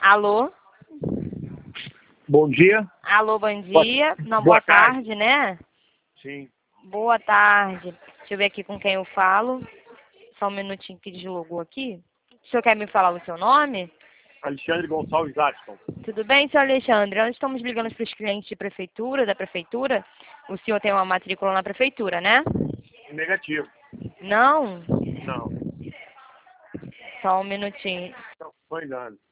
Alô? Bom dia. Alô, bom dia. Não, boa boa tarde, né? Sim. Boa tarde. Deixa eu ver aqui com quem eu falo. Só um minutinho que deslogou aqui. O senhor quer me falar o seu nome? Alexandre Gonçalves Aston. Tudo bem, senhor Alexandre? Nós estamos ligando para os clientes de prefeitura, da prefeitura. O senhor tem uma matrícula na prefeitura, né? Negativo. Não? Não. Só um minutinho. Não, foi nada.